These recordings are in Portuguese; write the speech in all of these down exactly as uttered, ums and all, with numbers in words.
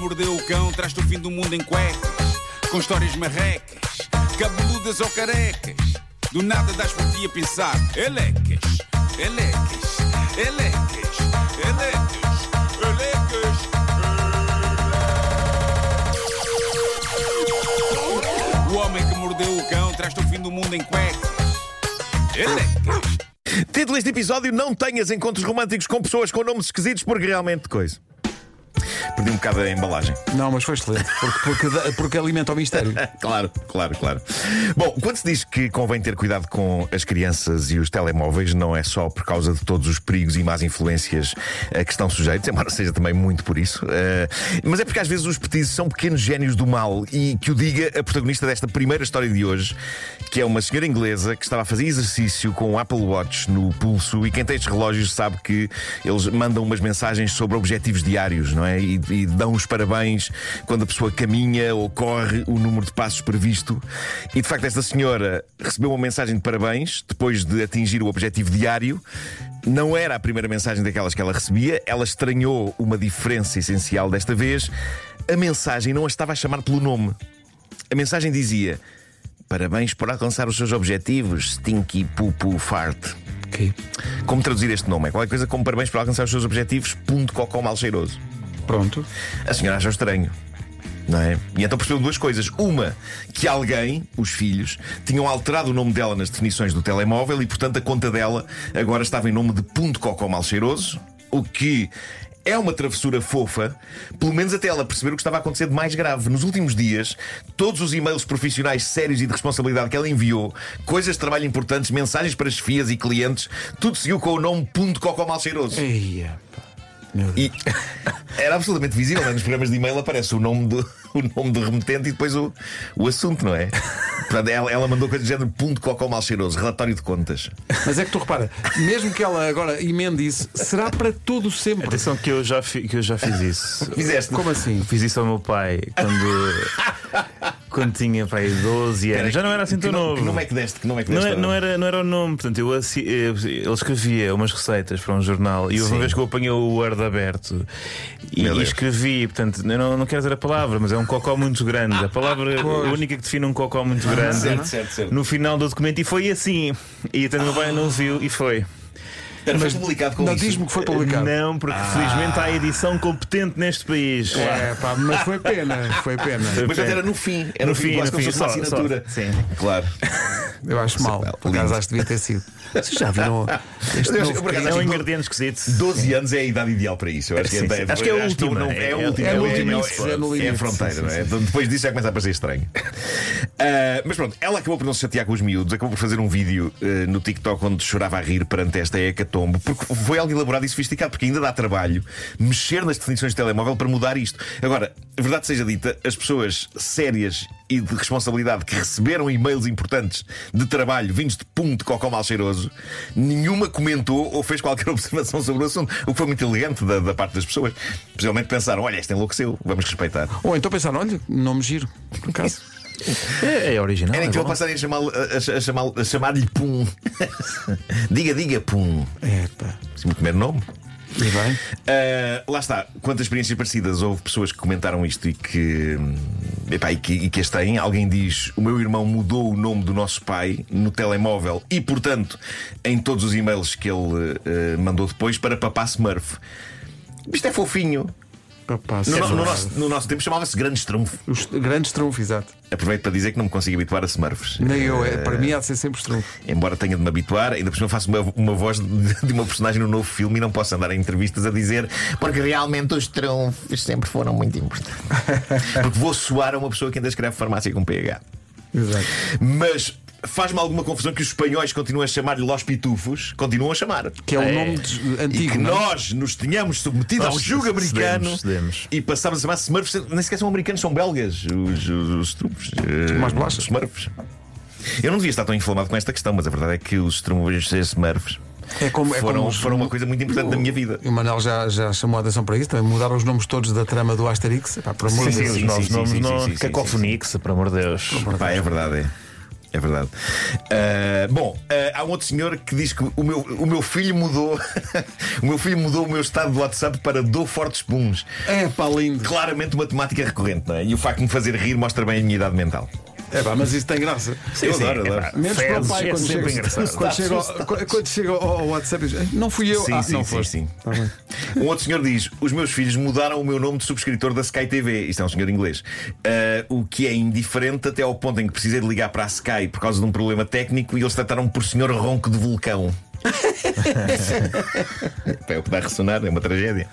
mordeu o cão traz-te o fim do mundo em cuecas, com histórias marrecas, cabeludas ou carecas. Do nada das por ti a pensar. Elecas, elecas, elecas, elecas, elecas. O homem que mordeu o cão traz-te o fim do mundo em cuecas. Elecas. Título deste episódio: não tenhas encontros românticos com pessoas com nomes esquisitos, porque realmente coisa. Perdi um bocado a embalagem. Não, mas foi excelente, porque, porque, porque alimenta o mistério. Claro, claro, claro. Bom, quando se diz que convém ter cuidado com as crianças e os telemóveis, não é só por causa de todos os perigos e más influências a que estão sujeitos, embora seja também muito por isso, uh, mas é porque às vezes os petizes são pequenos génios do mal. E que o diga a protagonista desta primeira história de hoje, que é uma senhora inglesa que estava a fazer exercício com o Apple Watch no pulso. E quem tem estes relógios sabe que eles mandam umas mensagens sobre objetivos diários, não é? E, e dão os parabéns quando a pessoa caminha ou corre o número de passos previsto. E de facto esta senhora recebeu uma mensagem de parabéns depois de atingir o objetivo diário. Não era a primeira mensagem daquelas que ela recebia. Ela estranhou uma diferença essencial desta vez. A mensagem não a estava a chamar pelo nome. A mensagem dizia: parabéns por alcançar os seus objetivos, Stinky Pupu Fart. Okay. Como traduzir este nome? É qualquer coisa como parabéns por alcançar os seus objetivos, ponto cocó mal cheiroso. Pronto. A senhora achou estranho, não é? E então percebeu duas coisas. Uma, que alguém, os filhos, tinham alterado o nome dela nas definições do telemóvel e, portanto, a conta dela agora estava em nome de ponto cocó mal cheiroso, o que é uma travessura fofa, pelo menos até ela perceber o que estava a acontecer de mais grave. Nos últimos dias, todos os e-mails profissionais sérios e de responsabilidade que ela enviou, coisas de trabalho importantes, mensagens para chefias e clientes, tudo seguiu com o nome ponto cocó mal cheiroso. Eia, pá. Meu Deus. E era absolutamente visível, né? Nos programas de e-mail aparece o nome do, o nome do remetente e depois o, o assunto, não é? Portanto, ela, ela mandou coisa do género ponto cocó mal cheiroso, relatório de contas. Mas é que tu repara, mesmo que ela agora emende isso, será para todo sempre. Atenção que eu já, fi, que eu já fiz isso. Fizeste? Como assim? Fiz isso ao meu pai quando, quando tinha pai, doze anos. Já não era assim tão que novo. Que nome é que deste? Que nome é que Não, deste? é- não era, não era o nome. Portanto, eu, assi- ele escrevia umas receitas para um jornal e houve Sim. uma vez que eu apanhei o Word aberto e, Meu e Deus. escrevi. Portanto, eu não, não quero dizer a palavra, mas é um cocó muito grande. A palavra Pois. única que define um cocó muito grande certo, certo, certo. no final do documento. E foi assim. E então o meu pai não viu e foi. Era foi publicado com Não, isso. diz-me que foi publicado. Não, porque felizmente há a edição competente neste país. É, pá, mas foi pena, foi pena. Mas portanto, era no fim. Era no, No fim, fim, quase no como se fim, fosse uma só- assinatura. só- sim. Claro. Eu acho mal. Por acaso acho que devia ter sido. Vocês já viram este Eu acho- novo por acaso É acho um que ingrediente esquisito. doze anos é a idade ideal para isso. Eu acho que, Sim, é, sim. Acho que é a última, não- é- é a é- última. é no é- limite, é- é no é a limite. fronteira, Sim, não é? sim, Então, depois disso já começa a parecer estranho. Ah, mas pronto, ela acabou por não se chatear com os miúdos, acabou por fazer um vídeo ah, no TikTok onde chorava a rir perante esta hecatombe, porque foi algo elaborado e sofisticado, porque ainda dá trabalho mexer nas definições de telemóvel para mudar isto. Agora, a verdade seja dita, as pessoas sérias e de responsabilidade que receberam e-mails importantes de trabalho vindos de ponto cocó mal cheiroso, nenhuma comentou ou fez qualquer observação sobre o assunto, o que foi muito elegante da, da parte das pessoas. Possivelmente pensaram: olha, este enlouqueceu, vamos respeitar. Ou então pensaram, olha, nome giro, por acaso. É, é original. Era é incrível bom. passarem a chamá-lo- a, a, chamá-lo- a chamar-lhe Pum. Diga, diga Pum. É, pá. Esse é o meu primeiro nome. E bem? Uh, lá está, quantas experiências parecidas. Houve pessoas que comentaram isto e que, epá, e que, e que as têm. Alguém diz: o meu irmão mudou o nome do nosso pai no telemóvel e, portanto, em todos os e-mails que ele uh, mandou depois, para Papá Smurf. Isto é fofinho. Papá, No, no- no nosso, no nosso tempo chamava-se Grande Strunfo. Os grandes trunfos, exato. Aproveito para dizer que não me consigo habituar a Smurfs. Nem eu, é, Uh, para mim há de ser sempre trunfo. Embora tenha de me habituar, ainda por cima faço uma, uma voz de, de uma personagem no novo filme e não posso andar em entrevistas a dizer porque realmente os trunfos sempre foram muito importantes. Porque vou soar a uma pessoa que ainda escreve farmácia com P H. Exato. Mas faz-me alguma confusão que os espanhóis continuam a chamar-lhe Los Pitufos, continuam a chamar. Que é um É. nome de- E antigo, que não é? nós nos tenhamos submetido Nós ao jugo cedemos, americano cedemos. e passámos a chamar Smurfs. Nem sequer são americanos, são belgas. Os, os, os trunfos. mais eh, bolachas. os Smurfs. Eu não devia estar tão inflamado com esta questão, mas a verdade é que os trunfos e Smurfs É como, é foram, como os- foram uma coisa muito importante da minha vida. E o Manel já, já chamou a atenção para isso, também mudaram os nomes todos da trama do Asterix. Epá, por amor Sim, de sim, Deus. os sim, novos sim, nomes sim, não. sim, sim, Cacofonix, por amor de Deus. Pá, é verdade, é. É verdade. Uh, bom, uh, há um outro senhor que diz que o meu, o meu filho mudou o meu filho mudou o meu estado do WhatsApp para dou fortes puns. É pá, lindo. Claramente uma temática recorrente, não é? E o facto de me fazer rir mostra bem a minha idade mental. É pá, mas isso tem graça. Sim, eu sim, adoro, é adoro. pá. Menos para o Fezes, pai é quando sempre chega, engraçado. quando, chega ao, quando chega ao WhatsApp e diz, não fui eu. Sim, ah, sim, não sim, foste. sim. Tá bem. Um outro senhor diz: os meus filhos mudaram o meu nome de subscritor da Sky T V. Isto é um senhor inglês. Uh, o que é indiferente até ao ponto em que precisei de ligar para a Sky por causa de um problema técnico e eles trataram-me por senhor Ronco de Vulcão. É o que dá a ressonar, é uma tragédia.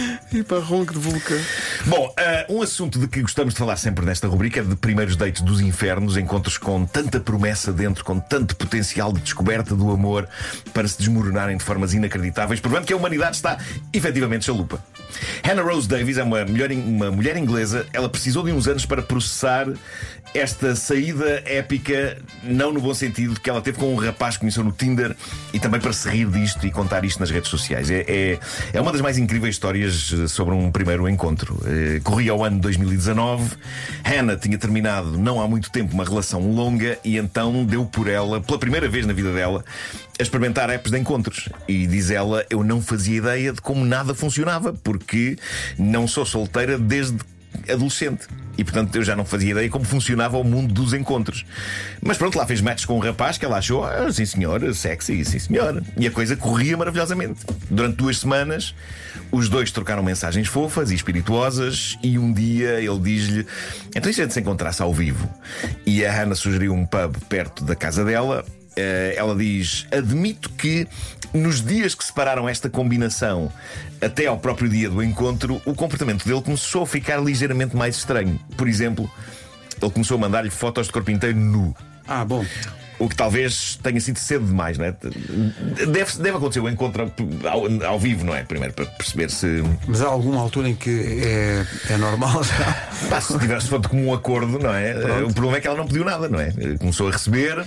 E para ronco de vulcão. Bom, uh, um assunto de que gostamos de falar sempre nesta rubrica é de primeiros dates dos infernos, encontros com tanta promessa dentro, com tanto potencial de descoberta do amor para se desmoronarem de formas inacreditáveis, provando que a humanidade está efetivamente chalupa. Hannah Rose Davies é uma mulher, uma mulher inglesa. Ela precisou de uns anos para processar esta saída épica, não no bom sentido, que ela teve com um rapaz que conheceu no Tinder, e também para se rir disto e contar isto nas redes sociais. É, é, é uma das mais incríveis histórias sobre um primeiro encontro. Corria o ano de dois mil e dezanove. Hannah tinha terminado não há muito tempo uma relação longa e então deu por ela, pela primeira vez na vida dela, a experimentar apps de encontros. E diz ela: eu não fazia ideia de como nada funcionava, porque não sou solteira desde adolescente. E portanto eu já não fazia ideia como funcionava o mundo dos encontros. Mas pronto, lá fez matches com um rapaz que ela achou, ah, sim senhor, sexy, sim senhor. E a coisa corria maravilhosamente. Durante duas semanas os dois trocaram mensagens fofas e espirituosas. E um dia ele diz-lhe: então e se a gente se encontrasse ao vivo? E a Hannah sugeriu um pub perto da casa dela. Ela diz: admito que nos dias que separaram esta combinação até ao próprio dia do encontro, o comportamento dele começou a ficar ligeiramente mais estranho. Por exemplo, ele começou a mandar-lhe fotos de corpo inteiro nu. Ah, bom. O que talvez tenha sido cedo demais, não é? Deve, deve acontecer o encontro ao, ao vivo, não é? Primeiro, para perceber se. Mas há alguma altura em que é, é normal já? Pá, se tivesse feito como um acordo, não é? Pronto. O problema é que ela não pediu nada, não é? Começou a receber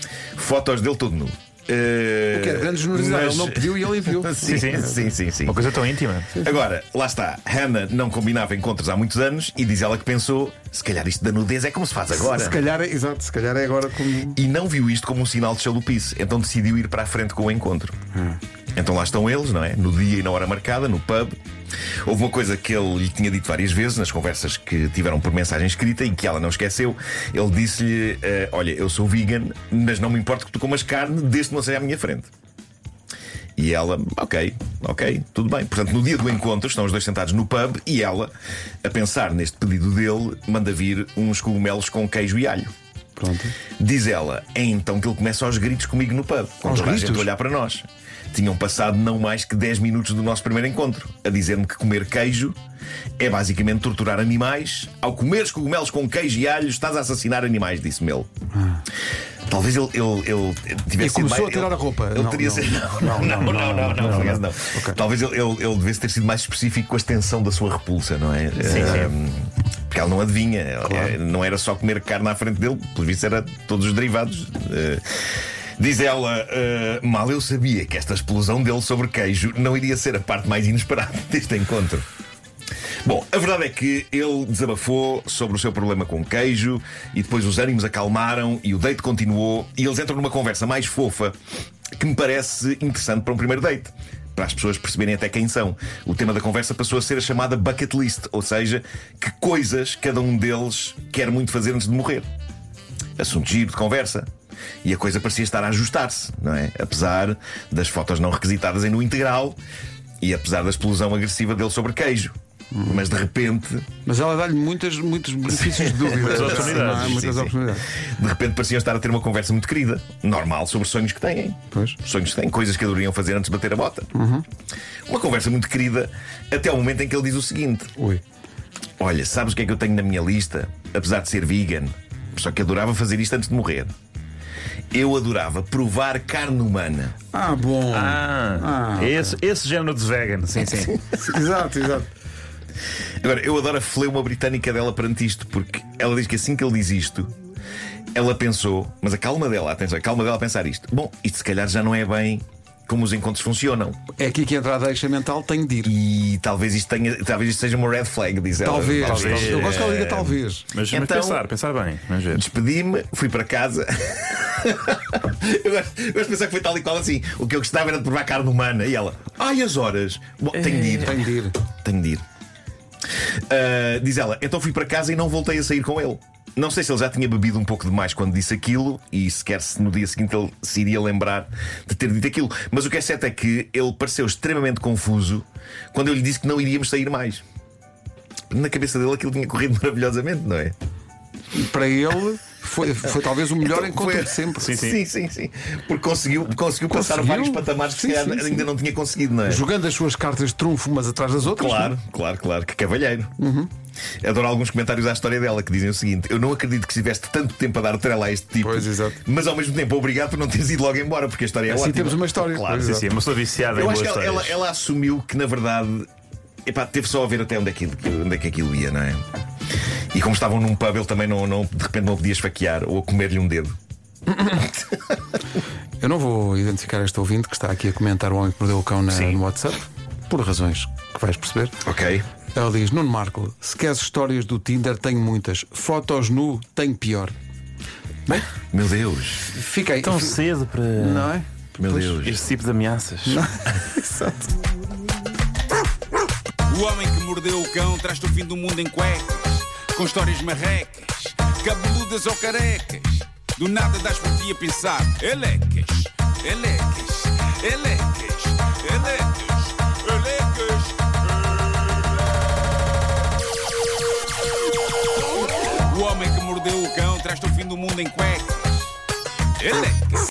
fotos dele todo nu. Uh, o que é grande generosidade, mas... ele não pediu e ele enviou. sim, sim, sim, sim, sim. Uma coisa tão íntima. Agora, lá está. Hannah não combinava encontros há muitos anos e diz ela que pensou: se calhar isto da nudez é como se faz agora. Se, se calhar é, exato, se calhar é agora como. E não viu isto como um sinal de chalupice. Então decidiu ir para a frente com o encontro. hum. Então lá estão eles, não é? No dia e na hora marcada, no pub. Houve uma coisa que ele lhe tinha dito várias vezes nas conversas que tiveram por mensagem escrita e que ela não esqueceu. Ele disse-lhe: uh, olha, eu sou vegan, mas não me importa que tu comas carne desde que não seja à minha frente. E ela: ok, ok, tudo bem. Portanto, no dia do encontro estão os dois sentados no pub e ela, a pensar neste pedido dele, manda vir uns cogumelos com queijo e alho. Pronto. Diz ela: é então que ele começa aos gritos comigo no pub, com toda a gente a olhar para nós. Tinham passado não mais que dez minutos do nosso primeiro encontro, a dizer-me que comer queijo é basicamente torturar animais. Ao comeres cogumelos com queijo e alho, estás a assassinar animais, disse-me ele. Ah. Talvez ele, ele, ele tivesse e sido começou mais, a tirar ele, a roupa. Ele não, teria não, sido... não, não, não, não, não, não, não, não, não, não. Okay. Talvez ele, ele, ele devesse ter sido mais específico com a extensão da sua repulsa, não é? Sim, sim. Porque ela não adivinha, Claro. Não era só comer carne à frente dele, pelo visto era todos os derivados. Diz ela: uh, mal eu sabia que esta explosão dele sobre queijo não iria ser a parte mais inesperada deste encontro. Bom, a verdade é que ele desabafou sobre o seu problema com queijo e depois os ânimos acalmaram e o date continuou e eles entram numa conversa mais fofa que me parece interessante para um primeiro date, para as pessoas perceberem até quem são. O tema da conversa passou a ser a chamada bucket list, ou seja, que coisas cada um deles quer muito fazer antes de morrer. Assunto giro de conversa. E a coisa parecia estar a ajustar-se, não é? Apesar das fotos não requisitadas em nu integral e apesar da explosão agressiva dele sobre queijo. Hum. Mas de repente. Mas ela dá-lhe muitas, muitos benefícios de dúvida. Muitas oportunidades. Sim, muitas sim, oportunidades. Sim. De repente pareciam estar a ter uma conversa muito querida, normal, sobre sonhos que têm. Pois. Sonhos que têm, coisas que adorariam fazer antes de bater a bota. Uhum. Uma conversa muito querida, até o momento em que ele diz o seguinte: Ui. olha, sabes o que é que eu tenho na minha lista? Apesar de ser vegan, só que adorava fazer isto antes de morrer. Eu adorava provar carne humana. Ah, bom. Ah, ah esse, okay. esse género de vegan, sim, sim. Exato, exato. Agora, eu adoro a fleuma britânica dela perante isto, porque ela diz que assim que ele diz isto, ela pensou, mas a calma dela, atenção, a calma dela a pensar isto: bom, isto se calhar já não é bem como os encontros funcionam. É aqui que entra a deixa mental, tenho de ir. E talvez isto, tenha, talvez isto seja uma red flag, diz ela. Talvez, Talvez. talvez. Eu gosto que ela diga talvez. Mas, Então- mas pensar, pensar bem. Vamos ver. Despedi-me, fui para casa. eu, gosto, eu gosto de pensar que foi tal e qual assim. O que eu gostava era de provar carne humana. E ela, ai, as horas. Bom, tenho de ir. Tenho de ir. Tenho de ir. Ah, diz ela, então fui para casa e não voltei a sair com ele. Não sei se ele já tinha bebido um pouco demais quando disse aquilo e sequer se no dia seguinte ele se iria lembrar de ter dito aquilo. Mas o que é certo é que ele pareceu extremamente confuso quando eu lhe disse que não iríamos sair mais. Na cabeça dele aquilo tinha corrido maravilhosamente, não é? Para ele foi, foi talvez o melhor Então, encontro foi- de sempre. Sim, sim, sim, sim. Porque conseguiu, conseguiu passar Conseguiu? vários patamares que se Sim, calhar sim, sim. ainda não tinha conseguido, não é? Jogando as suas cartas de trunfo umas atrás das outras. Claro, claro, claro, que cavalheiro. Adoro alguns comentários à história dela que dizem o seguinte: eu não acredito que estiveste tanto tempo a dar trela a este tipo, Pois, exato. mas ao mesmo tempo obrigado por não teres ido logo embora, porque a história é Assim ótima. temos uma história. Claro, Pois, Sim, exato. sim, é uma pessoa viciada em eu boas acho que ela, ela, histórias. ela assumiu que na verdade epá, teve só a ver até onde é, que, onde é que aquilo ia, não é? E como estavam num pub, ele também não, não, de repente não podia esfaquear ou a comer-lhe um dedo. Eu não vou identificar este ouvinte que está aqui a comentar o homem que mordeu o cão na, Sim. no WhatsApp, por razões que vais perceber. Ok. Ela diz: Nuno Marco, se queres histórias do Tinder, tenho muitas. Fotos nu, tenho pior. Bem, Meu Deus, fiquei. Tão fi- cedo para Não é? meu Pois. Deus. este tipo de ameaças. Exato. O homem que mordeu o cão traz-te o fim do mundo em cuecas, com histórias marrecas, cabeludas ou carecas. Do nada das por ti a pensar. Elecas, elecas, elecas, elecas, elecas. O homem que mordeu o cão traz-te o fim do mundo em cuecas. Elecas.